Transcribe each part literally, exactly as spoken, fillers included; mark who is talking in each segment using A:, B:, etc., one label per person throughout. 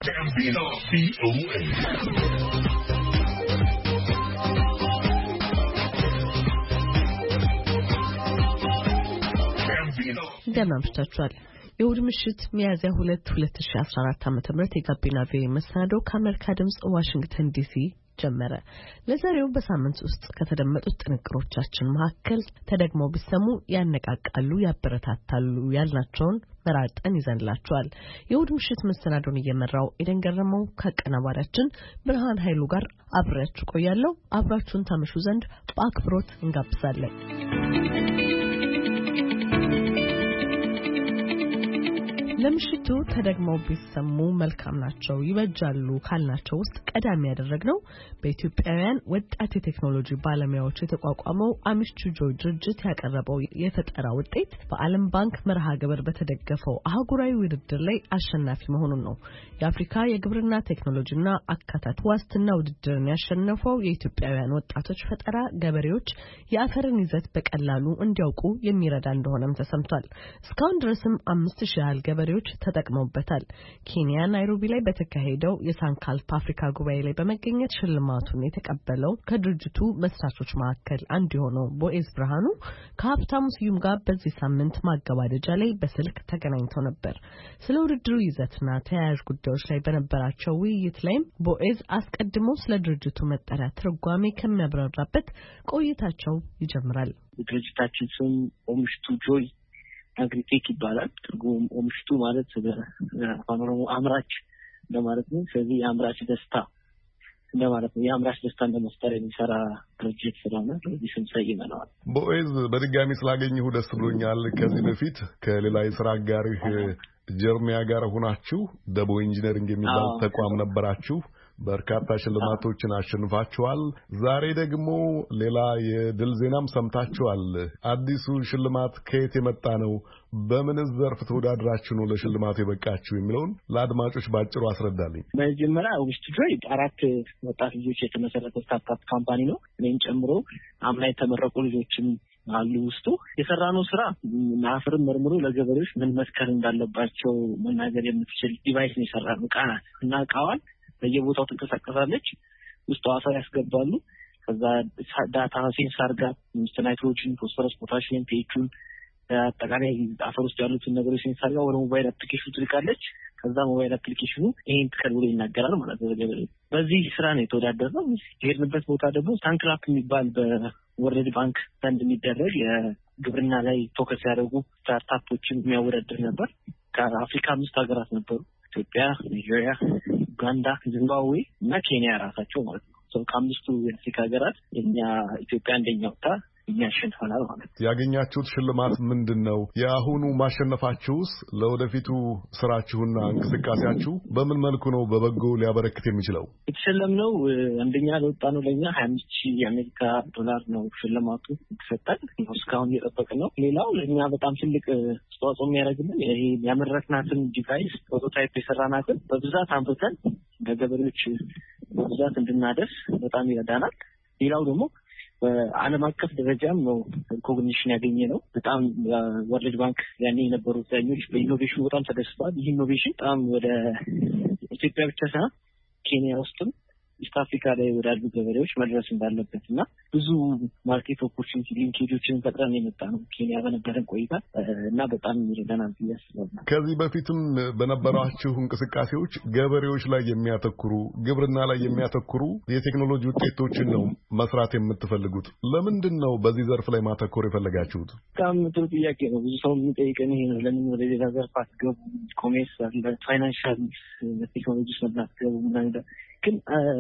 A: ጋቢና ቪኦኤ
B: እንደምናምሽታችኋል። የእሁድ ምሽት ሚያዝያ ሁለት ሁለት ሺህ አስራ አራት ዓመተ ምህረት የጋቢና ቪኦኤ መሰናዶ ከአሜሪካ ድምጽ ዋሽንግተን ዲሲ ጀመረ። ለዛሬው በሳምንት ውስጥ ከተደመጡት ጥንቅሮቻችን መካከል ተደግመው ቢሰሙ ያነቃቃሉ፣ ያበረታታሉ ያልናቸውን መራርጠን ይዘንላችኋል። የእሁድ ምሽት መሰናዶን እየመራው ኤደን ገረመው ከአቀናባሪያችን ብርሃን ኃይሉ ጋር አብሬያችሁ ቆያለሁ። አብራችሁን ታመሹ ዘንድ በአክብሮት እንጋብዛለን። ለምሽቱ ተደግመው ቢሰሙ መልካም ናቸው ይበጃሉ ካልናቸው ውስጥ ቀዳሚ ያደረግነው በኢትዮጵያውያን ወጣት የቴክኖሎጂ ባለሙያዎች የተቋቋመው አሚስቱ ጆይ ድርጅት ያቀረበው የፈጠራ ውጤት በዓለም ባንክ መርሃ ግብር በተደገፈው አህጉራዊ ውድድር ላይ አሸናፊ መሆኑን ነው። የአፍሪካ የግብርና ቴክኖሎጂና አካታት ዋስትና ውድድርን ያሸነፈው የኢትዮጵያውያን ወጣቶች ፈጠራ ገበሬዎች የአፈርን ይዘት በቀላሉ እንዲያውቁ የሚረዳ እንደሆነም ተሰምቷል። እስካሁን ድረስም አምስት ሺህ ያህል ገበሬዎች ተጠቅመውበታል። ኬንያ ናይሮቢ ላይ በተካሄደው የሳንካልፕ አፍሪካ ጉባኤ ላይ በመገኘት ሽልማቱን የተቀበለው ከድርጅቱ መስራቾች መካከል አንዱ የሆነው ቦኤዝ ብርሃኑ ከሀብታሙ ስዩም ጋር በዚህ ሳምንት ማገባደጃ ላይ በስልክ ተገናኝተው ነበር። ስለ ውድድሩ ይዘትና ተያያዥ ጉዳዮች ላይ በነበራቸው ውይይት ላይም ቦኤዝ አስቀድሞ ስለ ድርጅቱ መጠሪያ ትርጓሜ ከሚያብራራበት ቆይታቸው ይጀምራል።
C: ድርጅታችን ስም አሚስቱ ጆይ አግሪቴክ ይባላል። ትርጉም አሚስቱ ማለት በአማርኛ አምራች እንደማለት ነው። ስለዚህ የአምራች ደስታ እንደማለት ነው። የአምራች ደስታ እንደመፍጠር የሚሰራ ድርጅት ስለሆነ ስለዚህ ስም ሰይመነዋል።
A: ቦኤዝ በድጋሚ ስላገኘሁ ደስ ብሎኛል። ከዚህ በፊት ከሌላ የሥራ አጋርህ ጀርሚያ ጋር ሆናችሁ ደቦ ኢንጂነሪንግ የሚባል ተቋም ነበራችሁ። በርካታ ሽልማቶችን አሸንፋችኋል። ዛሬ ደግሞ ሌላ የድል ዜናም ሰምታችኋል። አዲሱ ሽልማት ከየት የመጣ ነው? በምን ዘርፍ ተወዳድራችሁ ነው ለሽልማቱ የበቃችሁ የሚለውን ለአድማጮች ባጭሩ አስረዳልኝ።
C: መጀመሪያ አሚስቱ ጆይ አራት ወጣት ልጆች የተመሰረተ ስታርታፕ ካምፓኒ ነው። እኔን ጨምሮ አምና የተመረቁ ልጆችም አሉ ውስጡ። የሰራነው ስራ አፈርን መርምሮ ለገበሬዎች ምን መስከር እንዳለባቸው መናገር የምትችል ዲቫይስ ነው የሰራነው። ዕቃ ናት እና ዕቃዋን በየቦታው ትንቀሳቀሳለች። ውስጥ አፈር ያስገባሉ። ከዛ ዳታ ሴንሰር ጋር ናይትሮጅን፣ ፎስፈረስ፣ ፖታሺየም፣ ፒኤችን አጠቃላይ አፈር ውስጥ ያሉትን ነገሮች ሴንሰር ጋር ወደ ሞባይል አፕሊኬሽኑ ትልካለች። ከዛ ሞባይል አፕሊኬሽኑ ይሄን ተከልሎ ይናገራል ማለት ነው። በዚህ ስራ ነው የተወዳደርነው። የሄድንበት ቦታ ደግሞ ሳንክላፕ የሚባል በወርልድ ባንክ ፈንድ የሚደረግ የግብርና ላይ ፎከስ ያደረጉ ስታርታፖችን የሚያወዳድር ነበር። ከአፍሪካ አምስት ሀገራት ነበሩ። ኢትዮጵያ፣ ናይጄሪያ፣ ኡጋንዳ፣ ዚምባብዌ እና ኬንያ ራሳቸው ማለት ነው። ሰው ከአምስቱ የአፍሪካ ሀገራት የኛ ኢትዮጵያ አንደኛ ወጣ ያሸንፈናል ማለት ነው።
A: ያገኛችሁት ሽልማት ምንድነው? የአሁኑ ማሸነፋችሁስ ለወደፊቱ ስራችሁና እንቅስቃሴያችሁ በምን መልኩ ነው በበጎ ሊያበረክት የሚችለው?
C: የተሸለምነው አንደኛ ለወጣ ነው ለኛ ሀያ አምስት ሺህ የአሜሪካ ዶላር ነው ሽልማቱ የተሰጠን። እስካሁን እየጠበቅን ነው። ሌላው ለኛ በጣም ትልቅ አስተዋጽኦ የሚያደርግልን ይሄ ያመረትናትን ዲቫይስ ፕሮቶታይፕ የሰራናትን በብዛት አምርተን ለገበሬዎች በብዛት እንድናደርስ በጣም ይረዳናል። ሌላው ደግሞ በዓለም አቀፍ ደረጃም ነው ኮግኒሽን ያገኘ ነው። በጣም ወርልድ ባንክ ያኔ የነበሩ ዳኞች በኢኖቬሽኑ በጣም ተደስተዋል። ይህ ኢኖቬሽን በጣም ወደ ኢትዮጵያ ብቻ ሳይሆን ኬንያ ውስጥም ኢስት አፍሪካ ላይ ወዳሉ ገበሬዎች መድረስ እንዳለበት እና ብዙ ማርኬት ኦፖርቹኒቲ ሊንኬጆችን ፈጥረን የመጣ ነው ኬንያ በነበረን ቆይታ እና በጣም ይረዳናል ብዬ አስባለሁ።
A: ከዚህ በፊትም በነበራችሁ እንቅስቃሴዎች ገበሬዎች ላይ የሚያተኩሩ ግብርና ላይ የሚያተኩሩ የቴክኖሎጂ ውጤቶችን ነው መስራት የምትፈልጉት። ለምንድን ነው በዚህ ዘርፍ ላይ ማተኮር የፈለጋችሁት?
C: በጣም ጥሩ ጥያቄ ነው። ብዙ ሰው የሚጠይቀን ይሄ ነው። ለምን ወደ ሌላ ዘርፍ አትገቡ? ኮሜርስ አለ፣ ፋይናንሻል ቴክኖሎጂ ስለምን አትገቡ? ምናምን ግን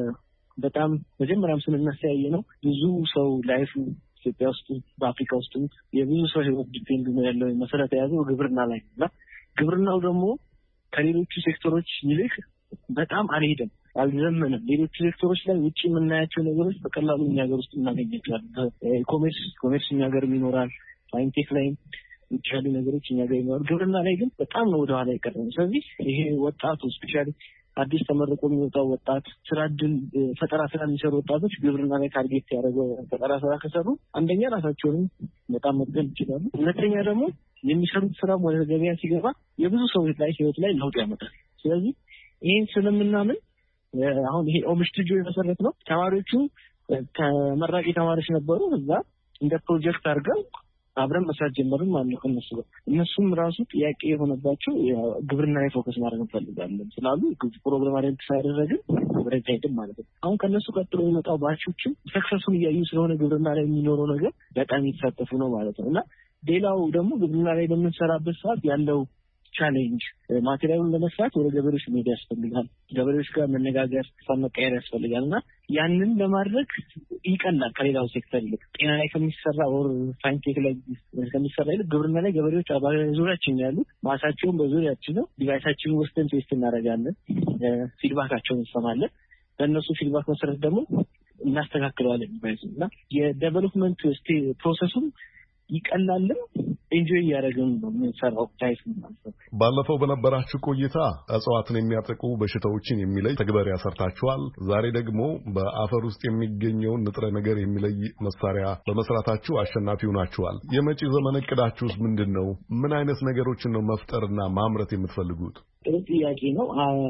C: በጣም መጀመሪያም ስንነሳየ ነው ብዙ ሰው ላይፉ ኢትዮጵያ ውስጥ በአፍሪካ ውስጥ የብዙ ሰው ህይወት ዲፔንድ ነው ያለው መሰረት የያዘው ግብርና ላይ ነው። ግብርናው ደግሞ ከሌሎቹ ሴክተሮች ይልቅ በጣም አልሄደም፣ አልዘመነም። ሌሎቹ ሴክተሮች ላይ ውጪ የምናያቸው ነገሮች በቀላሉ እኛ ሀገር ውስጥ እናገኛቸዋለን። ኮሜርስ ኮሜርስ እኛ ሀገር ይኖራል። ፋይንቴክ ላይ ያሉ ነገሮች እኛ ሀገር ይኖራል። ግብርና ላይ ግን በጣም ነው ወደኋላ የቀረው። ስለዚህ ይሄ ወጣቱ ስፔሻሊ አዲስ ተመርቆ የሚወጣው ወጣት ስራ እድል ፈጠራ ስራ የሚሰሩ ወጣቶች ግብርና ላይ ታርጌት ያደረገው ፈጠራ ስራ ከሰሩ አንደኛ ራሳቸውን በጣም መጥቀም ይችላሉ። ሁለተኛ ደግሞ የሚሰሩት ስራ ወደ ገበያ ሲገባ የብዙ ሰዎች ላይ ህይወት ላይ ለውጥ ያመጣል። ስለዚህ ይሄን ስለምናምን አሁን ይሄ ኦምሽትጆ የመሰረት ነው ተማሪዎቹ ተመራቂ ተማሪዎች ነበሩ እዛ እንደ ፕሮጀክት አድርገው አብረን መስራት ጀመርን ማለት ነው ከነሱ ጋር እነሱም ራሱ ጥያቄ የሆነባቸው ግብርና ላይ ፎከስ ማድረግ እንፈልጋለን ስላሉ ፕሮግራም አሬንጅ ሳይደረግን ወደዛ ሄድን ማለት ነው አሁን ከነሱ ቀጥሎ የመጣው ባቾችም ሰክሰሱን እያዩ ስለሆነ ግብርና ላይ የሚኖረው ነገር በጣም ይተሳተፉ ነው ማለት ነው እና ሌላው ደግሞ ግብርና ላይ በምንሰራበት ሰዓት ያለው ቻሌንጅ ማቴሪያሉን ለመስራት ወደ ገበሬዎች መሄድ ያስፈልጋል ገበሬዎች ጋር መነጋገር መቀየር ያስፈልጋልና ያንን ለማድረግ ይቀላል ከሌላው ሴክተር ይልቅ ጤና ላይ ከሚሰራ ወር ሳይንቲፊክ ላይ ከሚሰራ ይልቅ ግብርና ላይ ገበሬዎች በዙሪያችን ያሉ ማሳቸውን በዙሪያችን ነው ዲቫይሳችንን ወስደን ቴስት እናደርጋለን ፊድባካቸውን እንሰማለን በእነሱ ፊድባክ መሰረት ደግሞ እናስተካክለዋለን ዲቫይሱና የዴቨሎፕመንት ፕሮሰሱን ይቀላልም ኢንጆይ ያደረገን ነው የሚሰራው ታይስ ማለት ነው
A: ባለፈው በነበራችሁ ቆይታ እጽዋትን የሚያጠቁ በሽታዎችን የሚለይ ተግባር ያሰርታችኋል ዛሬ ደግሞ በአፈር ውስጥ የሚገኘውን ንጥረ ነገር የሚለይ መሳሪያ በመስራታችሁ አሸናፊው ናችኋል የመጪ ዘመን እቅዳችሁስ ምንድነው ምን አይነት ነገሮችን ነው መፍጠርና ማምረት የምትፈልጉት
C: ጥያቄ ነው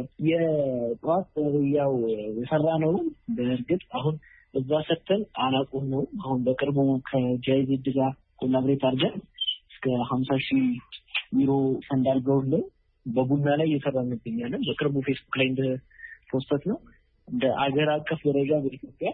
C: የጧት ያው የሰራ ነው በእርግጥ አሁን እዛ ሰተን አናቁም ነው አሁን በቅርቡ ከጃይዚድ ጋር ኮላብሬት አድርገን እስከ ሀምሳ ሺህ ዩሮ ሰንዳልገውልን በቡና ላይ እየሰራን እንገኛለን በቅርቡ ፌስቡክ ላይ እንደ ፖስት ነው እንደ አገር አቀፍ ደረጃ በኢትዮጵያ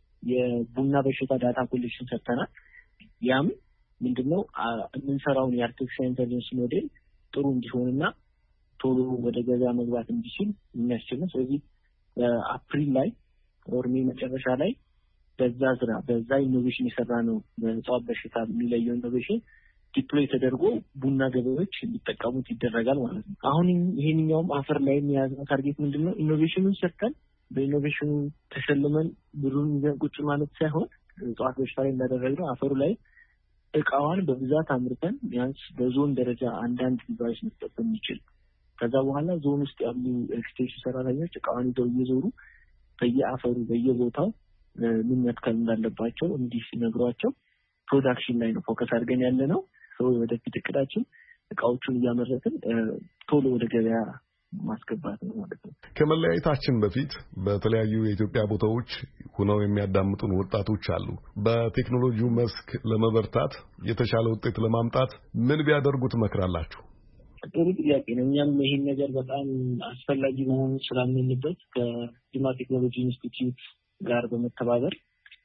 C: የቡና በሽታ ዳታ ኮሌክሽን ሰጥተናል ያም ምንድነው የምንሰራውን የአርቲፊሻል ኢንተለጀንስ ሞዴል ጥሩ እንዲሆንና ቶሎ ወደ ገበያ መግባት እንዲችል የሚያስችል ነው ስለዚህ በአፕሪል ላይ ኦርሜ መጨረሻ ላይ በዛ ስራ በዛ ኢኖቬሽን የሰራ ነው በእጽዋት በሽታ የሚለየው ኢኖቬሽን ዲፕሎይ ተደርጎ ቡና ገበሬዎች እንዲጠቀሙት ይደረጋል ማለት ነው አሁን ይሄንኛውም አፈር ላይ የሚያዝነው ታርጌት ምንድነው ኢኖቬሽኑን ሰርተን በኢኖቬሽኑ ተሸልመን ብሩን ይዘን ቁጭ ማለት ሳይሆን እጽዋት በሽታ ላይ እንዳደረግነው አፈሩ ላይ እቃዋን በብዛት አምርተን ቢያንስ በዞን ደረጃ አንዳንድ ዲቫይስ መስጠት የሚችል ከዛ በኋላ ዞን ውስጥ ያሉ ኤክስቴንሽን ሰራተኞች እቃዋን ይዘው እየዞሩ በየአፈሩ በየቦታው ምን መትከል እንዳለባቸው እንዲህ ሲነግሯቸው ፕሮዳክሽን ላይ ነው ፎከስ አድርገን ያለ ነው ሰው ወደፊት እቅዳችን እቃዎቹን እያመረትን ቶሎ ወደ ገበያ ማስገባት ነው ማለት ነው
A: ከመለያየታችን በፊት በተለያዩ የኢትዮጵያ ቦታዎች ሆነው የሚያዳምጡን ወጣቶች አሉ በቴክኖሎጂው መስክ ለመበርታት የተሻለ ውጤት ለማምጣት ምን ቢያደርጉ ትመክራላችሁ
C: ጥሩ ጥያቄ ነው እኛም ይሄን ነገር በጣም አስፈላጊ መሆኑን ስላመንበት ከዲማ ቴክኖሎጂ ኢንስቲትዩት ጋር በመተባበር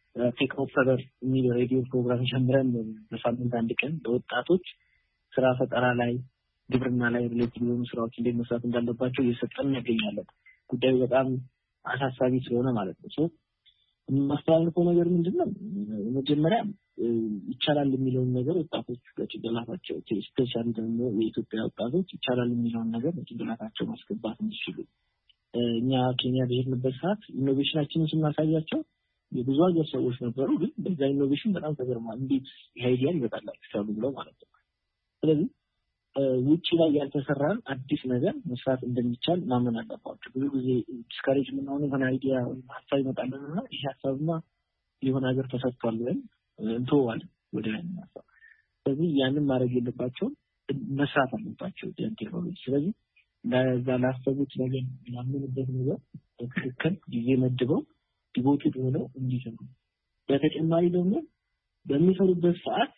C: ቴክኖፈር የሚል ሬዲዮ ፕሮግራም ጀምረን በሳምንት አንድ ቀን ለወጣቶች ስራ ፈጠራ ላይ ግብርና ላይ ሪሌቲቭ የሆኑ ስራዎች እንዴት መስራት እንዳለባቸው እየሰጠን እናገኛለን ጉዳዩ በጣም አሳሳቢ ስለሆነ ማለት ነው ማስተላለፈው ነገር ምንድነው መጀመሪያ ይቻላል የሚለውን ነገር ወጣቶች በጭንቅላታቸው ስፔሻሊ ደግሞ የኢትዮጵያ ወጣቶች ይቻላል የሚለውን ነገር በጭንቅላታቸው ማስገባት እንዲችሉ እኛ ኬንያ በሄድንበት ሰዓት ኢኖቬሽናችንን ስናሳያቸው የብዙ ሀገር ሰዎች ነበሩ ግን በዛ ኢኖቬሽን በጣም ተገርመዋል እንዴት ይሄ አይዲያ ይመጣላችሁ ብለው ማለት ነው ስለዚህ ውጪ ላይ ያልተሰራን አዲስ ነገር መስራት እንደሚቻል ማመን አለባቸው ብዙ ጊዜ ዲስካሬጅ ምናምን ሆነ አይዲያ ሀሳብ ይመጣልና ይሄ ሀሳብማ የሆነ ሀገር ተሰርቷል ብለን እንተዋለን ወደ ያንናሳ ስለዚህ ያንን ማድረግ የለባቸው መስራት አለባቸው ቴክኖሎጂ ስለዚህ ለዛ ላሰቡት ነገር ያምኑበት ነገር በትክክል ጊዜ መድበው ዲቮትድ ሆነው እንዲሰሩ በተጨማሪ ደግሞ በሚሰሩበት ሰዓት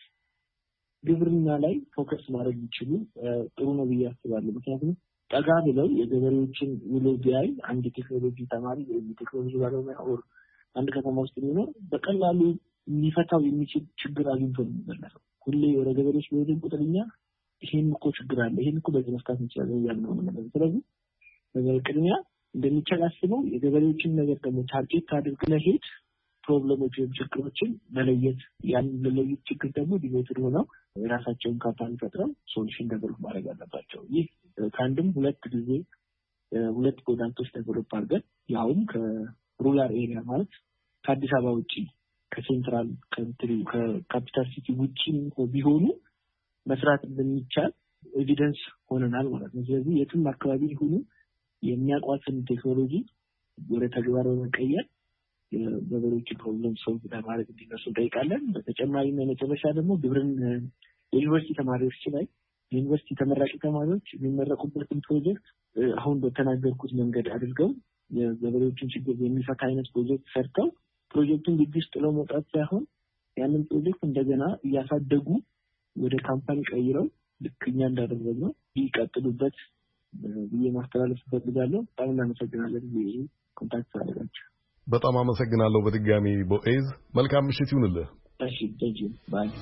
C: ግብርና ላይ ፎከስ ማድረግ ይችላሉ ጥሩ ነው ብዬ አስባለሁ ምክንያቱም ጠጋ ብለው የገበሬዎችን ውሎ ቢያይ አንድ ቴክኖሎጂ ተማሪ ወይ ቴክኖሎጂ ባለሙያ ወር አንድ ከተማ ውስጥ የሚኖር በቀላሉ ሊፈታው የሚችል ችግር አግኝቶ ነው የሚመለሰው ሁሌ ወደ ገበሬዎች ወደ ቁጥርኛ ይሄን እኮ ችግር አለ ይሄን እኮ በዚህ መስካት እንችላለን ያለው ነው ማለት ስለዚህ በቅድሚያ እንደሚቻል አስበው የገበሬዎችን ነገር ደግሞ ታርጌት አድርገው ለሄድ ፕሮብሌሞች ወይም ችግሮችን መለየት ያን ለለየት ችግር ደግሞ ዲቮትድ ሆነው የራሳቸውን ካምፓኒ ፈጥረው ሶሉሽን ዴቨሎፕ ማድረግ አለባቸው ይህ ከአንድም ሁለት ጊዜ ሁለት ፕሮዳክቶች ዴቨሎፕ አድርገን ያውም ከሩራል ኤሪያ ማለት ከአዲስ አበባ ውጪ ከሴንትራል ካንትሪ ከካፒታል ሲቲ ውጪ ቢሆኑ መስራት እንደሚቻል ኤቪደንስ ሆነናል ማለት ነው ስለዚህ የትም አካባቢ ይሁኑ የሚያቋትን ቴክኖሎጂ ወደ ተግባር በመቀየር የገበሬዎች ፕሮብሌም ሶልቭ ለማድረግ እንዲነሱ ጠይቃለን በተጨማሪ መጨረሻ ደግሞ ግብርን የዩኒቨርሲቲ ተማሪዎች ላይ ዩኒቨርሲቲ ተመራቂ ተማሪዎች የሚመረቁበትን ፕሮጀክት አሁን በተናገርኩት መንገድ አድርገው የገበሬዎችን ችግር የሚፈታ አይነት ፕሮጀክት ሰርተው ፕሮጀክቱን ግቢ ውስጥ ጥለው መውጣት ሳይሆን ያንን ፕሮጀክት እንደገና እያሳደጉ ወደ ካምፓኒ ቀይረው ልክ እኛ እንዳደረግነው ይቀጥሉበት ብዬ ማስተላለፍ ፈልጋለሁ። በጣም እናመሰግናለን ብዬ ኮንታክት አደረጋችሁ።
A: በጣም አመሰግናለሁ በድጋሚ ቦዔዝ። መልካም ምሽት ይሁንልህ።
C: እሺ ቴንክ ዩ ባይ።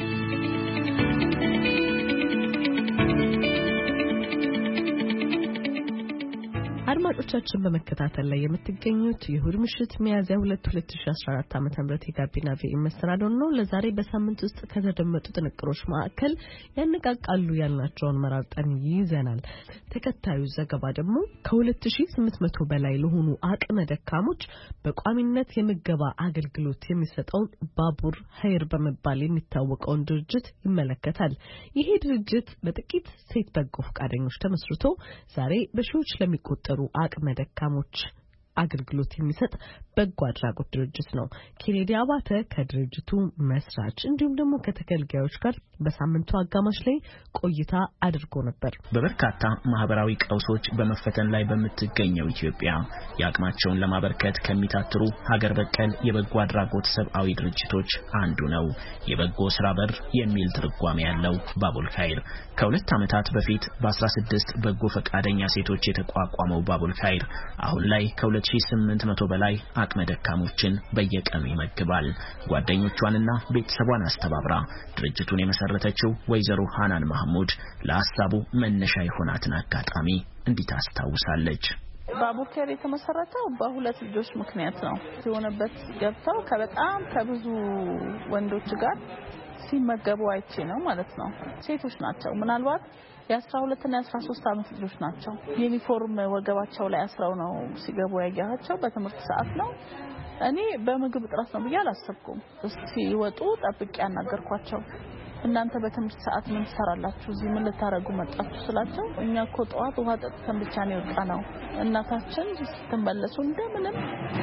B: አድማጮቻችን በመከታተል ላይ የምትገኙት የእሁድ ምሽት ሚያዝያ ሁለት ሁለት ሺህ አስራ አራት ዓመተ ምህረት የጋቢና ቪኦኤ መሰናዶን ነው። ለዛሬ በሳምንት ውስጥ ከተደመጡ ጥንቅሮች መካከል ያነቃቃሉ ያልናቸውን መራርጠን ይዘናል። ተከታዩ ዘገባ ደግሞ ከ2800 በላይ ለሆኑ አቅመ ደካሞች በቋሚነት የምገባ አገልግሎት የሚሰጠውን ባቡር ሀይር በመባል የሚታወቀውን ድርጅት ይመለከታል። ይሄ ድርጅት በጥቂት ሴት በጎ ፈቃደኞች ተመስርቶ ዛሬ በሺዎች ለሚቆጠሩ አቅመ ደካሞች አገልግሎት የሚሰጥ በጎ አድራጎት ድርጅት ነው። ኬኔዲ አባተ ከድርጅቱ መስራች እንዲሁም ደግሞ ከተገልጋዮች ጋር በሳምንቱ አጋማሽ ላይ ቆይታ አድርጎ ነበር።
D: በበርካታ ማህበራዊ ቀውሶች በመፈተን ላይ በምትገኘው ኢትዮጵያ የአቅማቸውን ለማበርከት ከሚታትሩ ሀገር በቀል የበጎ አድራጎት ሰብአዊ ድርጅቶች አንዱ ነው። የበጎ ስራ በር የሚል ትርጓሜ ያለው ባቡል ኸይር ከሁለት ዓመታት በፊት በአስራ ስድስት በጎ ፈቃደኛ ሴቶች የተቋቋመው ባቡል ኸይር አሁን ላይ ከሁለት ሺህ ስምንት መቶ በላይ አቅመ ደካሞችን በየቀኑ ይመግባል። ጓደኞቿንና ቤተሰቧን አስተባብራ ድርጅቱን የመሰረተችው ወይዘሮ ሃናን ማህሙድ ለሐሳቡ መነሻ የሆናትን አጋጣሚ እንዲህ ታስታውሳለች።
E: ባቡል ኸይር የተመሰረተው በሁለት ልጆች ምክንያት ነው። የሆነበት ገብተው ከበጣም ከብዙ ወንዶች ጋር ሲመገቡ አይቼ ነው ማለት ነው። ሴቶች ናቸው። ምናልባት የአስራ ሁለት እና የአስራ ሶስት ዓመት ልጆች ናቸው። ዩኒፎርም ወገባቸው ላይ አስረው ነው ሲገቡ ያያቸው። በትምህርት ሰዓት ነው። እኔ በምግብ እጥረት ነው ብዬ አላሰብኩም። እስቲ ወጡ ጠብቄ ያናገርኳቸው። እናንተ በትምህርት ሰዓት ምን ትሰራላችሁ? እዚህ ምን ልታረጉ መጣችሁ ስላቸው እኛ እኮ ጠዋት ውሃ ጠጥተን ብቻ ነው የወጣነው። እናታችን ስትመለሱ እንደምንም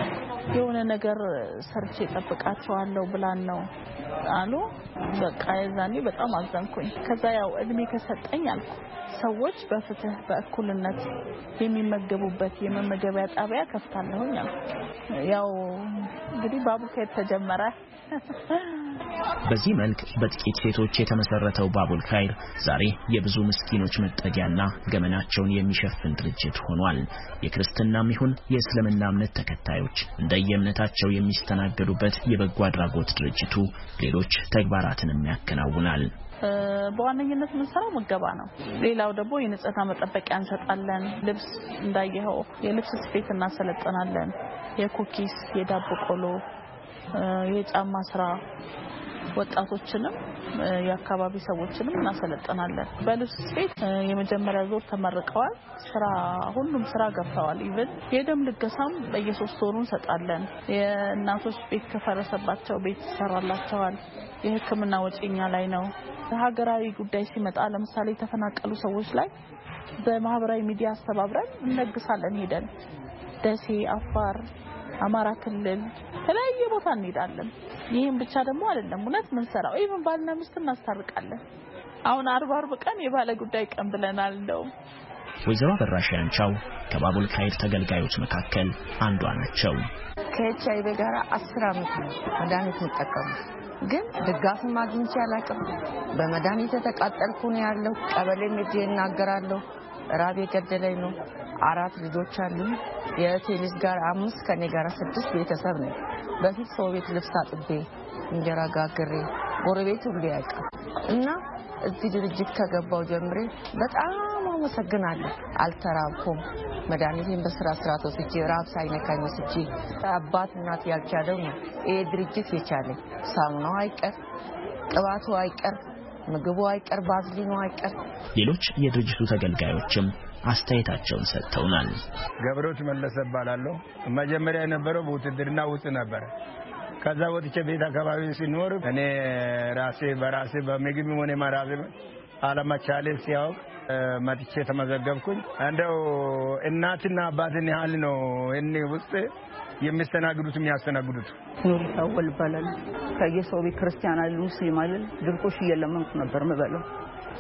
E: የሆነ ነገር ሰርቼ ጠብቃቸዋለሁ ብላን ነው አሉ። በቃ የዛኔ በጣም አዘንኩኝ። ከዛ ያው እድሜ ከሰጠኝ አልኩ ሰዎች በፍትህ በእኩልነት የሚመገቡበት የመመገቢያ ጣቢያ ከፍታለሁኝ አልኩ። ያው እንግዲህ ባቡል ኸይር ተጀመረ።
D: በዚህ መልክ በጥቂት ሴቶች የተመሰረተው ባቡል ኸይር ዛሬ የብዙ ምስኪኖች መጠጊያና ገመናቸውን የሚሸፍን ድርጅት ሆኗል። የክርስትናም ይሁን የእስልምና እምነት ተከታዮች እንደየእምነታቸው የሚስተናገዱበት የበጎ አድራጎት ድርጅቱ ሌሎች ተግባራትንም ያከናውናል።
E: በዋነኝነት የምንሰራው ምገባ ነው። ሌላው ደግሞ የንጽህና መጠበቂያ እንሰጣለን። ልብስ እንዳየኸው የልብስ ስፌት እናሰለጥናለን። የኩኪስ የዳቦ ቆሎ የጫማ ስራ ወጣቶችንም የአካባቢ ሰዎችንም እናሰለጥናለን። በልብስ ስፌት የመጀመሪያ ዙር ተመርቀዋል። ስራ ሁሉም ስራ ገብተዋል። ኢቭን የደም ልገሳም በየሶስት ወሩ እንሰጣለን። የእናቶች ቤት ከፈረሰባቸው ቤት ይሰራላቸዋል። የሕክምና ወጪኛ ላይ ነው። ሀገራዊ ጉዳይ ሲመጣ ለምሳሌ የተፈናቀሉ ሰዎች ላይ በማህበራዊ ሚዲያ አስተባብረን እንነግሳለን። ሄደን ደሴ፣ አፋር፣ አማራ ክልል ተለያየ ቦታ እንሄዳለን። ይሄን ብቻ ደግሞ አይደለም እውነት ምን ሰራው ኢቭን ባልና ሚስት እናስታርቃለን። አሁን አርባ አርብ ቀን የባለ ጉዳይ ቀን ብለናል ነው።
D: ወይዘሮ አበራሽ ያንቻው ከባቡል ኸይር ተገልጋዮች መካከል አንዷ ናቸው።
F: ከኤችአይቪ ጋር አስር አመት ነው መድኃኒት ተጠቀሙ። ግን ድጋፍ ማግኘት ያላቀም በመድኃኒት ተቃጠልኩ ነው ያለው። ቀበሌ ምጄ እናገራለሁ። ራብ የገደለኝ ነው። አራት ልጆች አሉ። የቴኒስ ጋር አምስት ከኔ ጋር ስድስት ቤተሰብ ነው። በፊት ሰው ቤት ልብስ አጥቤ እንጀራ ጋግሬ ጎረቤት ሁሉ ያውቃል። እና እዚህ ድርጅት ከገባው ጀምሬ በጣም አመሰግናለሁ። አልተራብኩም። መድኃኒቴን በስራ ስራ ተወስጄ ራብ ሳይነካኝ ወስጄ አባት እናት ያልቻለው ነው ይሄ ድርጅት የቻለኝ። ሳሙናው አይቀር፣ ቅባቱ አይቀር፣ ምግቡ አይቀር፣ ባዝሊኑ አይቀር።
D: ሌሎች የድርጅቱ ተገልጋዮችም አስተያየታቸውን ሰጥተውናል።
G: ገብሮት መለሰ ባላለው መጀመሪያ የነበረው በውትድርና ውስጥ ነበር። ከዛ ወጥቼ ቤት አካባቢ ሲኖር እኔ ራሴ በራሴ በምግብ ሆነ ማራዘ አለመቻሌ ሲያውቅ መጥቼ ተመዘገብኩኝ። እንደው እናትና አባትን ያህል ነው እኔ ውስጥ የሚስተናግዱት የሚያስተናግዱት።
H: ኑር ታወል ባላል ከየሰው ቤት ክርስቲያን አይደል ሙስሊም አይደል ድርቆሽ እየለመንኩ ነበር መበለው።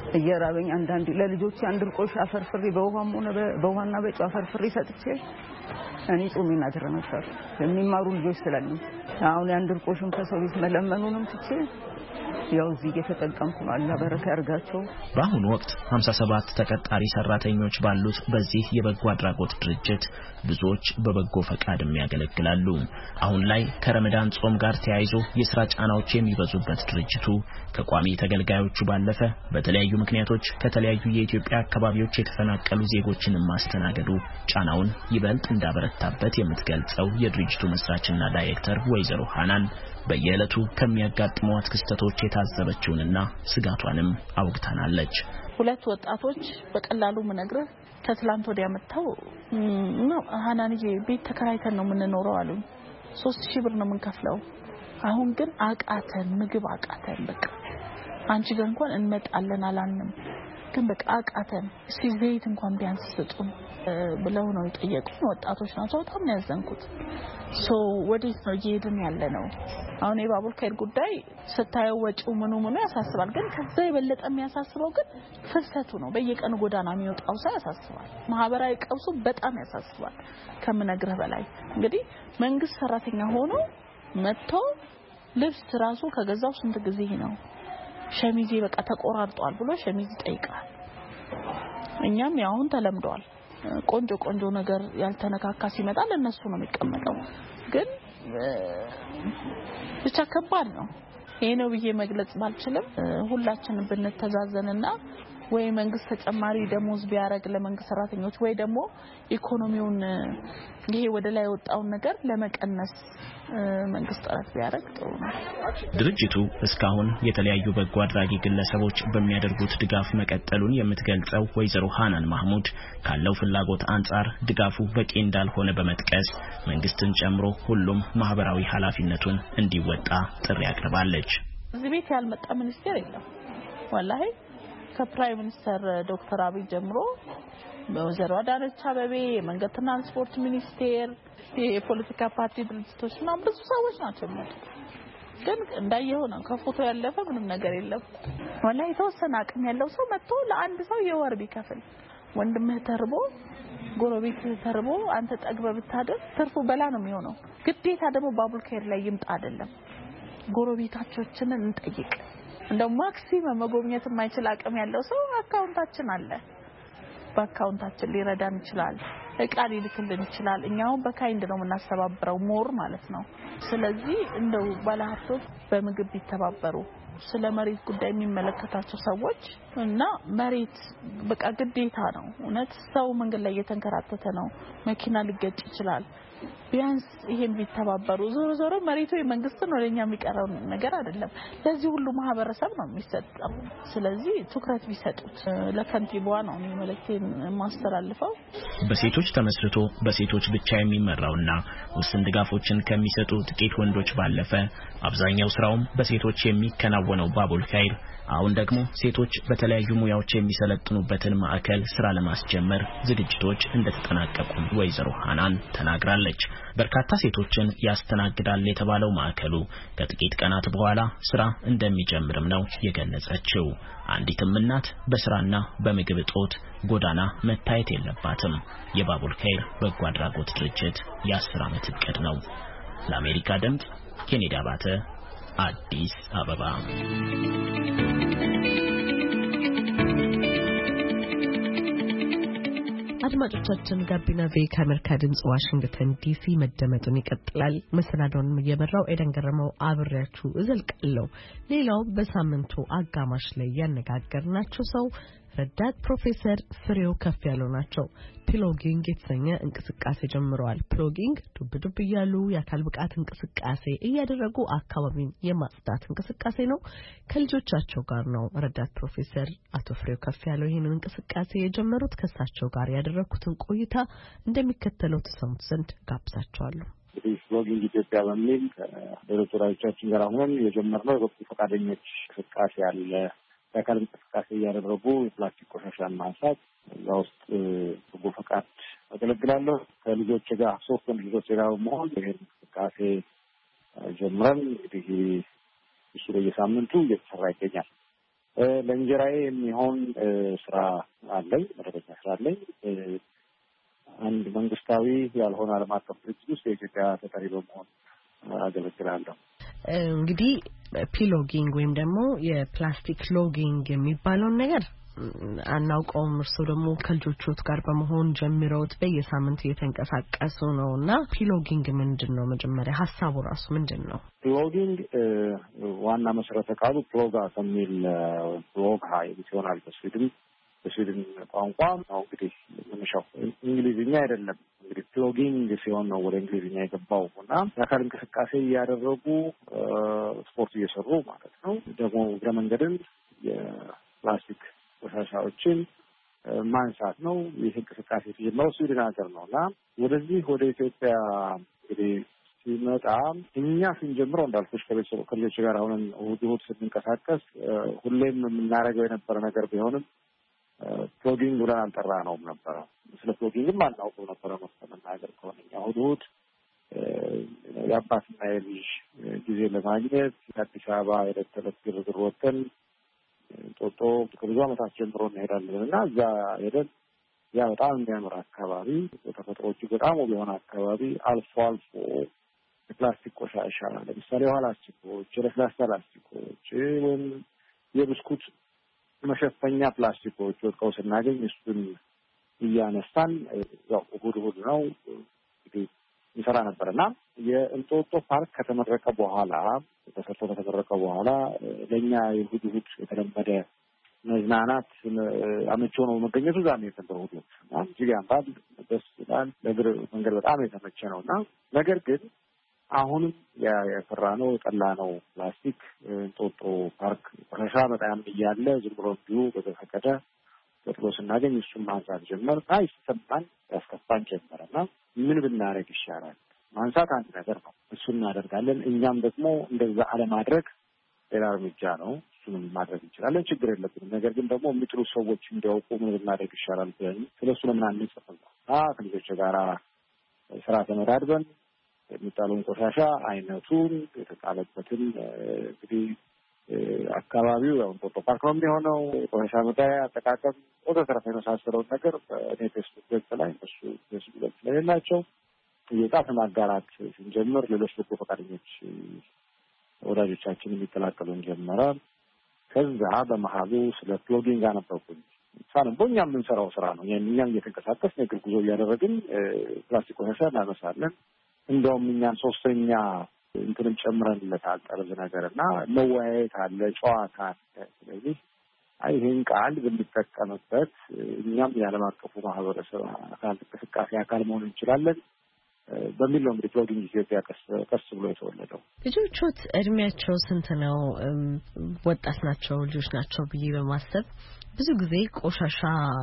F: እየራበኝ አንዳንዴ ለልጆች አንድ ልቆሽ አፈርፍሬ በውሃም ሆነ በውሃና በጨው አፈርፍሬ ሰጥቼ እኔ ጾሜን አድር ነበር የሚማሩ ልጆች ስላሉ አሁን አንድ ልቆሽም ከሰው ቤት መለመኑንም ትቼ ያው እዚህ እየተጠቀምኩ ነው። አላህ በረካ ያርጋቸው።
D: በአሁኑ ወቅት ሃምሳ ሰባት ተቀጣሪ ሰራተኞች ባሉት በዚህ የበጎ አድራጎት ድርጅት ብዙዎች በበጎ ፈቃድ የሚያገለግላሉ። አሁን ላይ ከረመዳን ጾም ጋር ተያይዞ የሥራ ጫናዎች የሚበዙበት ድርጅቱ ከቋሚ ተገልጋዮቹ ባለፈ በተለያዩ ምክንያቶች ከተለያዩ የኢትዮጵያ አካባቢዎች የተፈናቀሉ ዜጎችን ማስተናገዱ ጫናውን ይበልጥ እንዳበረታበት የምትገልጸው የድርጅቱ መስራችና ዳይሬክተር ወይዘሮ ሃናን በየዕለቱ ከሚያጋጥሙት ክስተቶች የታዘበችውንና ስጋቷንም አውግታናለች።
E: ሁለት ወጣቶች በቀላሉ ምነግርህ ከትላንት ወዲያ መጣው ነው ሃናንዬ ቤት ተከራይተን ነው የምንኖረው አሉኝ። ሶስት ሺህ ብር ነው የምንከፍለው። አሁን ግን አቃተን፣ ምግብ አቃተን። በቃ አንቺ ጋር እንኳን እንመጣለን አላልንም፣ ግን በቃ አቃተን። እስኪ ዘይት እንኳን ቢያንስ ስጡን ብለው ነው የጠየቁኝ። ወጣቶች ናቸው። በጣም ነው ያዘንኩት። ሶ ወዴት ነው እየሄድን ያለ ነው? አሁን የባቡል ኸይር ጉዳይ ስታየው ወጪው ምኑ ምኑ ያሳስባል፣ ግን ከዛ የበለጠ የሚያሳስበው ግን ፍሰቱ ነው። በየቀኑ ጎዳና የሚወጣው ሰው ያሳስባል። ማህበራዊ ቀውሱ በጣም ያሳስባል ከምነግርህ በላይ። እንግዲህ መንግስት ሰራተኛ ሆኖ መጥቶ ልብስ ራሱ ከገዛው ስንት ጊዜ ነው? ሸሚዜ በቃ ተቆራርጧል ብሎ ሸሚዝ ይጠይቃል። እኛም ያውን ተለምዷል። ቆንጆ ቆንጆ ነገር ያልተነካካ ሲመጣ ለነሱ ነው የሚቀመጠው። ግን ብቻ ከባድ ነው። ይሄ ነው ብዬ መግለጽ ባልችልም ሁላችንም ብንተዛዘንና ወይ መንግስት ተጨማሪ ደሞዝ ቢያረግ ለመንግስት ሰራተኞች ወይ ደግሞ ኢኮኖሚውን ይሄ ወደ ላይ ወጣውን ነገር ለመቀነስ መንግስት ጥረት ቢያረግ ጥሩ ነው።
D: ድርጅቱ እስካሁን የተለያዩ በጎ አድራጊ ግለሰቦች በሚያደርጉት ድጋፍ መቀጠሉን የምትገልጸው ወይዘሮ ሃናን ማህሙድ ካለው ፍላጎት አንጻር ድጋፉ በቂ እንዳልሆነ በመጥቀስ መንግስትን ጨምሮ ሁሉም ማህበራዊ ኃላፊነቱን እንዲወጣ ጥሪ አቅርባለች።
E: እዚህ ቤት ያልመጣ ሚኒስቴር የለም ወላሂ ከፕራይም ሚኒስተር ዶክተር አብይ ጀምሮ በወዘሮ አዳነች አቤቤ የመንገድ ትራንስፖርት ሚኒስቴር የፖለቲካ ፓርቲ ድርጅቶችና ብዙ ሰዎች ናቸው የሚመጡት። ግን እንዳየው ነው ከፎቶ ያለፈ ምንም ነገር የለም። ወላሂ የተወሰነ አቅም ያለው ሰው መጥቶ ለአንድ ሰው የወር ቢከፍል ወንድምህ ተርቦ ጎረቤት ተርቦ አንተ ጠግበህ ብታደር ትርፉ በላ ነው የሚሆነው። ግዴታ ደግሞ ባቡል ኸይር ላይ ይምጣ አይደለም፣ ጎረቤታችንን እንጠይቅ። እንደው ማክሲመም መጎብኘት የማይችል አቅም ያለው ሰው አካውንታችን አለ፣ በአካውንታችን ሊረዳን ይችላል፣ እቃ ሊልክልን ይችላል። እኛው በካይንድ ነው የምናስተባብረው ሞር ማለት ነው። ስለዚህ እንደው ባለሀብቶች በምግብ ቢተባበሩ ስለ መሬት ጉዳይ የሚመለከታቸው ሰዎች እና መሬት በቃ ግዴታ ነው። እውነት ሰው መንገድ ላይ እየተንከራተተ ነው፣ መኪና ሊገጭ ይችላል። ቢያንስ ይሄን ቢተባበሩ ዞሮ ዞሮ መሬቱ የመንግስት ነው፣ ለኛ የሚቀረው ነገር አይደለም። ለዚህ ሁሉ ማህበረሰብ ነው የሚሰጠው። ስለዚህ ትኩረት ቢሰጡት ለከንቲባዋ ነው መልእክቴን ማስተላልፈው።
D: በሴቶች ተመስርቶ በሴቶች ብቻ የሚመራውና ውስን ድጋፎችን ከሚሰጡ ጥቂት ወንዶች ባለፈ አብዛኛው ስራውም በሴቶች የሚከናወነው ባቡል ኸይር አሁን ደግሞ ሴቶች በተለያዩ ሙያዎች የሚሰለጥኑበትን ማዕከል ስራ ለማስጀመር ዝግጅቶች እንደተጠናቀቁ ወይዘሮ ሃናን ተናግራለች። በርካታ ሴቶችን ያስተናግዳል የተባለው ማዕከሉ ከጥቂት ቀናት በኋላ ስራ እንደሚጀምርም ነው የገለጸችው። አንዲትም እናት በስራና በምግብ እጦት ጎዳና መታየት የለባትም። የባቡል ኸይር በጎ አድራጎት ድርጅት የአስር ዓመት እቅድ ነው። ለአሜሪካ ድምፅ ኬኔዲ አባተ አዲስ አበባ።
B: አድማጮቻችን ጋቢና ቬ ከአሜሪካ ድምጽ ዋሽንግተን ዲሲ መደመጡን ይቀጥላል። መሰናዶውን እየመራው ኤደን ገረመው አብሬያችሁ እዘልቃለሁ። ሌላው በሳምንቱ አጋማሽ ላይ ያነጋገርናቸው ሰው ረዳት ፕሮፌሰር ፍሬው ከፍ ያለው ናቸው። ፕሎጊንግ የተሰኘ እንቅስቃሴ ጀምረዋል። ፕሎጊንግ ዱብ ዱብ እያሉ የአካል ብቃት እንቅስቃሴ እያደረጉ አካባቢን የማጽዳት እንቅስቃሴ ነው። ከልጆቻቸው ጋር ነው ረዳት ፕሮፌሰር አቶ ፍሬው ከፍ ያለው ይህንን እንቅስቃሴ የጀመሩት። ከሳቸው ጋር ያደረኩትን ቆይታ እንደሚከተለው ተሰሙት ዘንድ ጋብዛቸዋለሁ።
H: ፕሎጊንግ ኢትዮጵያ በሚል ከሌሎች ወዳጆቻችን ጋር አሁን የጀመርነው የበጎ ፈቃደኞች እንቅስቃሴ አለ። የአካል እንቅስቃሴ እያደረጉ የፕላስቲክ ቆሻሻን ማንሳት እዛ ውስጥ በጎ ፈቃድ አገለግላለሁ። ከልጆች ጋር ሶስት ወንድ ልጆች ጋር በመሆን ይህን እንቅስቃሴ ጀምረን እንግዲህ እሱ በየሳምንቱ እየተሰራ ይገኛል። ለእንጀራዬ የሚሆን ስራ አለኝ፣ መደበኛ ስራ አለኝ። አንድ መንግስታዊ ያልሆነ ዓለም አቀፍ ድርጅት ውስጥ የኢትዮጵያ ተጠሪ በመሆን አገለግላለሁ።
B: እንግዲህ ፒሎጊንግ ወይም ደግሞ የፕላስቲክ ሎጊንግ የሚባለውን ነገር አናውቀውም። እርስዎ ደግሞ ከልጆቹት ጋር በመሆን ጀምረውት በየሳምንቱ እየተንቀሳቀሱ ነውና ፒሎጊንግ ምንድነው? መጀመሪያ ሐሳቡ ራሱ ምንድነው?
H: ፒሎጊንግ ዋና መሰረተ ቃሉ ፕሎጋ ከሚል ፕሎግ ሃይ ይሆናል በስዊድን በስዊድን ቋንቋ ነው። እንግዲህ መነሻው እንግሊዝኛ አይደለም። እንግዲህ ፕሎጊንግ ሲሆን ነው ወደ እንግሊዝኛ የገባው እና የአካል እንቅስቃሴ እያደረጉ ስፖርት እየሰሩ ማለት ነው። ደግሞ እግረ መንገድን የፕላስቲክ ቆሻሻዎችን ማንሳት ነው። ይህ እንቅስቃሴ ሲጀምረው ስዊድን ሀገር ነው እና ወደዚህ ወደ ኢትዮጵያ እንግዲህ ሲመጣ እኛ ስንጀምረው እንዳልኩሽ ከቤተሰብ ከልጆች ጋር አሁን እሑድ እሑድ ስንንቀሳቀስ ሁሌም የምናደርገው የነበረ ነገር ቢሆንም ፕሎጊንግ ብለን አልጠራነውም ነበረ። ስለ ፕሎጊንግም አናውቅም ነበረ መናገር ከሆነ እሑድ እሑድ የአባትና የልጅ ጊዜ ለማግኘት ከአዲስ አበባ የዕለት ተዕለት ግርግር ወጥተን ጦጦ ከብዙ ዓመታት ጀምሮ እንሄዳለን እና እዛ ሄደን ያ በጣም የሚያምር አካባቢ ተፈጥሮቹ በጣም ውብ የሆነ አካባቢ አልፎ አልፎ የፕላስቲክ ቆሻሻ ለምሳሌ የውሃ ላስቲኮች፣ የለስላሳ ላስቲኮች ወይም የብስኩት መሸፈኛ ፕላስቲኮች ወድቀው ስናገኝ እሱን እያነሳን ያው እሑድ እሑድ ነው እንግዲህ ይሰራ ነበርና የእንጦጦ ፓርክ ከተመረቀ በኋላ ተሰርቶ ከተመረቀ በኋላ ለኛ የእሑድ እሑድ የተለመደ መዝናናት አመቺ ሆኖ መገኘቱ ዛሬ ነበር እሑድ እና እጅግ ያምራል፣ ደስ ይላል፣ ለእግር መንገድ በጣም የተመቸ ነውና ነገር ግን አሁንም የፈራነው ጠላነው ፕላስቲክ እንጦጦ ፓርክ ቆሻሻ በጣም እያለ ዝም ብሎ እንዲሁ በተፈቀደ ወጥቶ ስናገኝ እሱን ማንሳት ጀመር። አይሰማን ያስከፋን ጀመረና ምን ብናረግ ይሻላል? ማንሳት አንድ ነገር ነው፣ እሱን እናደርጋለን። እኛም ደግሞ እንደዛ አለማድረግ ሌላ እርምጃ ነው። እሱንም ማድረግ እንችላለን፣ ችግር የለብንም። ነገር ግን ደግሞ የሚጥሉ ሰዎች እንዲያውቁ ምን ብናደርግ ይሻላል ብለን ስለሱ ለምን አንጽፍም ነው እና ከልጆች ጋራ ስራ ተመዳድበን የሚጣለውን ቆሻሻ አይነቱን የተጣለበትን እንግዲህ አካባቢው ያው እንጦጦ ፓርክ ነው የሚሆነው ቆሻሻ መጣያ አጠቃቀም ወደ ተረፈ የመሳሰለውን ነገር በእኔ ፌስቡክ ገጽ ላይ እሱ ፌስቡክ ገጽ ላይ ናቸው እየጻፍ ማጋራት ስንጀምር ሌሎች በጎ ፈቃደኞች ወዳጆቻችን የሚተላቀሉን ጀመረ። ከዛ በመሀሉ ስለ ፕሎጊንግ አነበብኩኝ። ሳንም እኛም የምንሰራው ስራ ነው። እኛም እየተንቀሳቀስን የእግር ጉዞ እያደረግን ፕላስቲክ ቆሻሻ እናነሳለን። እንደውም እኛን ሶስተኛ እንትንም ጨምረንለታል ጠርዝ ነገርና መወያየት አለ፣ ጨዋታ አለ። ስለዚህ አይ ይሄን ቃል ብንጠቀምበት እኛም የዓለም አቀፉ ማህበረሰብ አካል እንቅስቃሴ አካል መሆን እንችላለን በሚል ነው እንግዲህ ፕሎጊንግ ኢትዮጵያ ቀስ ቀስ ብሎ የተወለደው።
B: ልጆቹት እድሜያቸው ስንት ነው? ወጣት ናቸው ልጆች ናቸው ብዬ በማሰብ ብዙ ጊዜ ቆሻሻ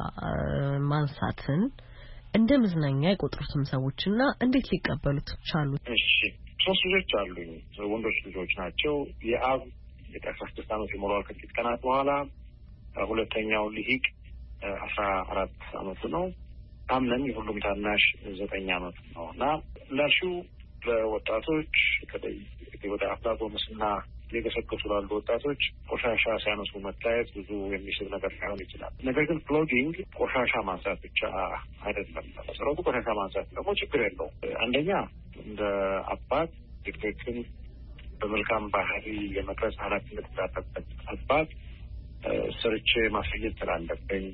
B: ማንሳትን እንደ መዝናኛ የቆጥሩትም ሰዎችና እንዴት ሊቀበሉት ቻሉት?
I: እሺ ሶስት ልጆች አሉኝ። ወንዶች ልጆች ናቸው። የአብ የአስራ ስድስት ዓመት ይሞላዋል ከጥቂት ቀናት በኋላ። ሁለተኛው ልሂቅ አስራ አራት ዓመቱ ነው። አምነን የሁሉም ታናሽ ዘጠኝ ዓመት ነው እና እንዳልሽው ለወጣቶች ከዚህ ወደ አፍላ ጎመስና ሊገሰገሱ ላሉ ወጣቶች ቆሻሻ ሲያነሱ መታየት ብዙ የሚስብ ነገር ላይሆን ይችላል። ነገር ግን ፕሎጊንግ ቆሻሻ ማንሳት ብቻ አይደለም። መሰረቱ ቆሻሻ ማንሳት ደግሞ ችግር የለው። አንደኛ እንደ አባት ልጆችን በመልካም ባህሪ የመቅረጽ ኃላፊነት እንዳለበት አባት ሰርቼ ማሳየት ስላለብኝ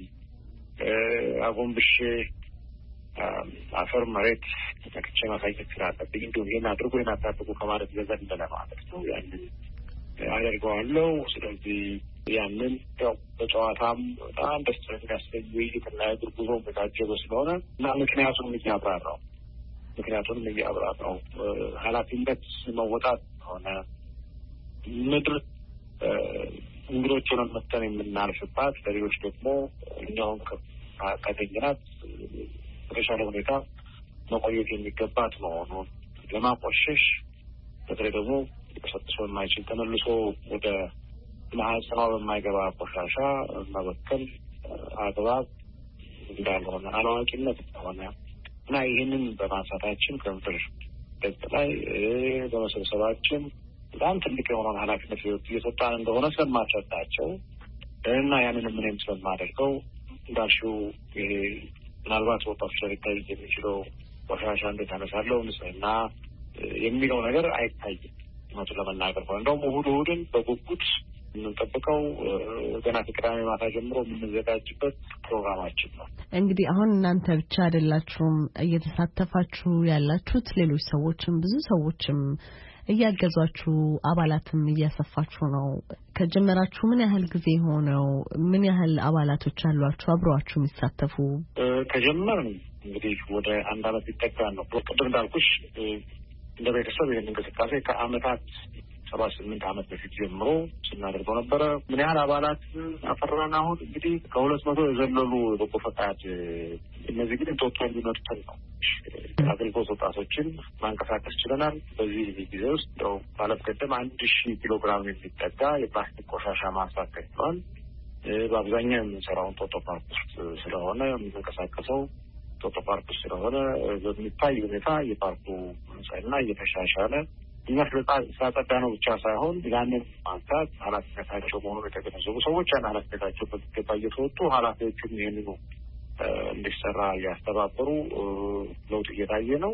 I: አጎንብሼ አፈር መሬት ተከቼ ማሳየት ስላለብኝ እንዲሁም ይህን አድርጎ ይህን አታድርጉ ከማለት የዘለለ ማለት ነው። ያንን አደርገዋለሁ። ስለዚህ ያንን ያው በጨዋታም በጣም ደስ የሚያሰኝ ውይይትና የእግር ጉዞ የታጀበ ስለሆነ እና ምክንያቱንም እያብራራው ምክንያቱንም እያብራራው ኃላፊነት መወጣት ሆነ ምድር እንግዶችን መተን የምናልፍባት ለሌሎች ደግሞ እኛውን ካገኘናት በተሻለ ሁኔታ መቆየት የሚገባት መሆኑን ለማቆሸሽ በተለይ ደግሞ ሊቀሰቅሶ የማይችል ተመልሶ ወደ ማህፀኗ በማይገባ ቆሻሻ መበከል አግባብ እንዳልሆነ አላዋቂነት እንደሆነ እና ይህንን በማንሳታችን ከምድር ገጽ ላይ በመሰብሰባችን በጣም ትልቅ የሆነውን ኃላፊነት እየተወጣን እንደሆነ ስለማስረዳቸው እና ያንንም ምንም ስለማደርገው እንዳልሽው ምናልባት ወጣቶች ላይ የሚችለው ቆሻሻ እንዴት አነሳለሁ ንጽህና የሚለው ነገር አይታይም። ማለት ለመናገር ነው እንደውም እሑድ እሑድን በጉጉት የምንጠብቀው ገና ከቅዳሜ ማታ ጀምሮ የምንዘጋጅበት ፕሮግራማችን ነው።
B: እንግዲህ አሁን እናንተ ብቻ አይደላችሁም እየተሳተፋችሁ ያላችሁት፣ ሌሎች ሰዎችም ብዙ ሰዎችም እያገዟችሁ አባላትም እያሰፋችሁ ነው። ከጀመራችሁ ምን ያህል ጊዜ ሆነው? ምን ያህል አባላቶች አሏችሁ አብረዋችሁ የሚሳተፉ?
I: ከጀመርን እንግዲህ ወደ አንድ አመት ይጠጋል ነው። ቅድም እንዳልኩሽ እንደ ቤተሰብ ይህን እንቅስቃሴ ከአመታት ሰባ ስምንት አመት በፊት ጀምሮ ስናደርገው ነበረ። ምን ያህል አባላት አፈራን? አሁን እንግዲህ ከሁለት መቶ የዘለሉ በጎ ፈቃድ እነዚህ ግን ቶቶ የሚመጡትን ነው አገልግሎት ወጣቶችን ማንቀሳቀስ ችለናል። በዚህ ጊዜ ውስጥ ነው ማለት ቀደም አንድ ሺህ ኪሎ ግራም የሚጠጋ የፕላስቲክ ቆሻሻ ማንሳት ተችሏል። በአብዛኛው የምንሰራውን ቶቶ ፓርክ ውስጥ ስለሆነ የምንቀሳቀሰው ቶቶ ፓርክ ውስጥ ስለሆነ በሚታይ ሁኔታ የፓርኩ ንጽህና እየተሻሻለ እኛ ስላጸዳ ነው ብቻ ሳይሆን ያንን ማንሳት ኃላፊነታቸው መሆኑን የተገነዘቡ ሰዎች ያን ኃላፊነታቸው በሚገባ እየተወጡ ኃላፊዎቹም ይህንኑ እንዲሰራ እያስተባበሩ ለውጥ እየታየ ነው።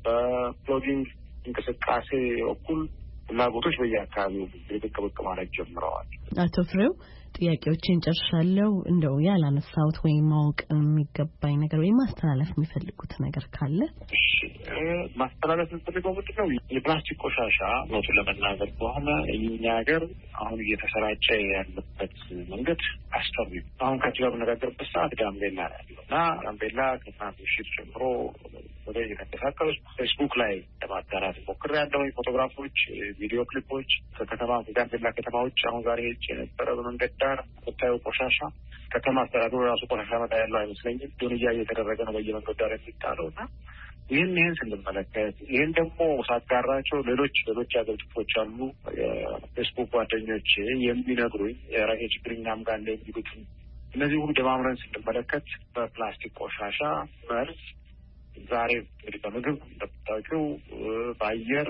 I: በፕሎጊንግ እንቅስቃሴ በኩል ፍላጎቶች በየአካባቢው ብቅ ብቅ ማለት ጀምረዋል።
B: አቶ ፍሬው ጥያቄዎችን ጨርሻለሁ። እንደው ያላነሳሁት ወይ ማወቅ የሚገባኝ ነገር ወይ ማስተላለፍ የሚፈልጉት ነገር ካለ?
I: እሺ፣ ማስተላለፍ የምፈልገው ምንድን ነው? የፕላስቲክ ቆሻሻ ነው ለመናገር ከሆነ እኛ ሀገር አሁን እየተሰራጨ ያለበት መንገድ አስፈሪ። አሁን ከዚህ ጋር በምነጋገርበት ሰዓት ጋምቤላ ያለው እና ጋምቤላ ከትናንት ምሽት ጀምሮ ወደ የተንቀሳቀሱ ፌስቡክ ላይ ለማጋራት ሞክሬያለሁ። ፎቶግራፎች፣ ቪዲዮ ክሊፖች ከከተማ ጋምቤላ ከተማዎች አሁን ዛሬ ሄጄ የነበረ በመንገድ ዳር ወጣው ቆሻሻ ከተማ አስተዳደሩ ራሱ ቆሻሻ መጣ ያለው አይመስለኝም። ዱንያ እየተደረገ ነው በየመንገዱ ዳር የሚጣለውና ይህን ይህን ስንመለከት ይህን ደግሞ ሳጋራቸው ሌሎች ሌሎች አገልግሎቶች አሉ የፌስቡክ ጓደኞች የሚነግሩኝ የራሴ ችግርኛም ጋር እንደ የሚሉት እነዚህ ሁሉ ደማምረን ስንመለከት በፕላስቲክ ቆሻሻ መርዝ ዛሬ እንግዲህ በምግብ እንደምታውቂው በአየር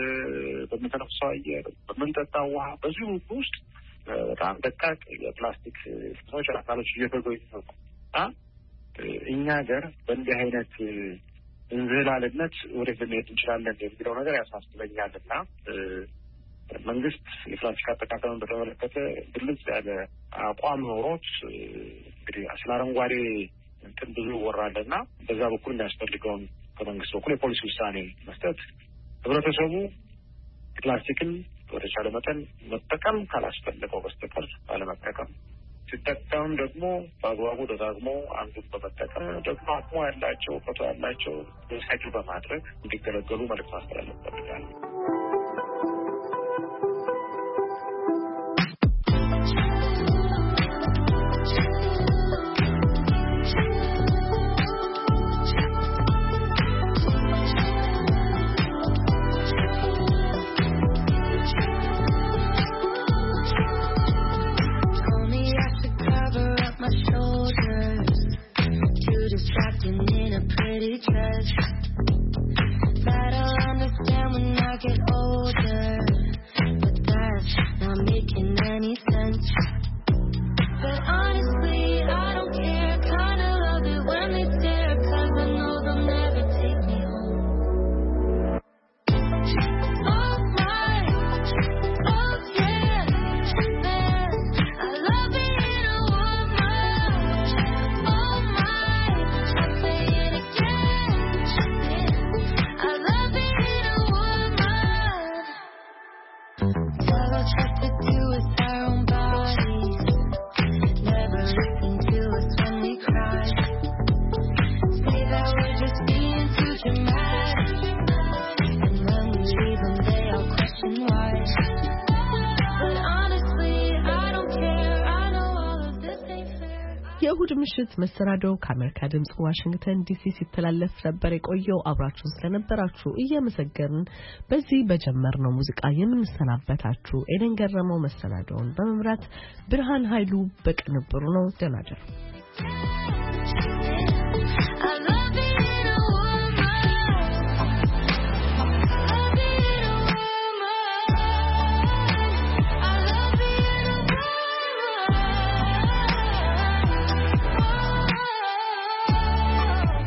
I: በምንተነፍሰው አየር በምንጠጣው ውሃ በዚህ ውስጥ በጣም ደቃቅ የፕላስቲክ ስቶች አካሎች እየተጎዱ ነው። እኛ ሀገር በእንዲህ አይነት እንዝላልነት ወዴት ልንሄድ እንችላለን የሚለው ነገር ያሳስበኛልና መንግስት የፕላስቲክ አጠቃቀምን በተመለከተ ግልጽ ያለ አቋም ኖሮት እንግዲህ ስለ አረንጓዴ እንትን ብዙ ወራለና በዛ በኩል የሚያስፈልገውን ከመንግስት በኩል የፖሊሲ ውሳኔ መስጠት፣ ህብረተሰቡ ፕላስቲክን ወደቻለ መጠን መጠቀም ካላስፈለገው በስተቀር ባለመጠቀም፣ ሲጠቀም ደግሞ በአግባቡ ደጋግሞ አንዱን በመጠቀም ደግሞ አቅሙ ያላቸው ፎቶ ያላቸው ሪሳይክል በማድረግ እንዲገለገሉ መልዕክት ማስተላለፍ ፈልጋለሁ።
B: የእሁድ ምሽት መሰናዶው ከአሜሪካ ድምጽ ዋሽንግተን ዲሲ ሲተላለፍ ነበር የቆየው። አብራችሁን ስለነበራችሁ እያመሰገንን በዚህ በጀመርነው ሙዚቃ የምንሰናበታችሁ ኤደን ገረመው መሰናዶውን በመምራት ብርሃን ኃይሉ በቅንብሩ ነው። ደህና እደሩ።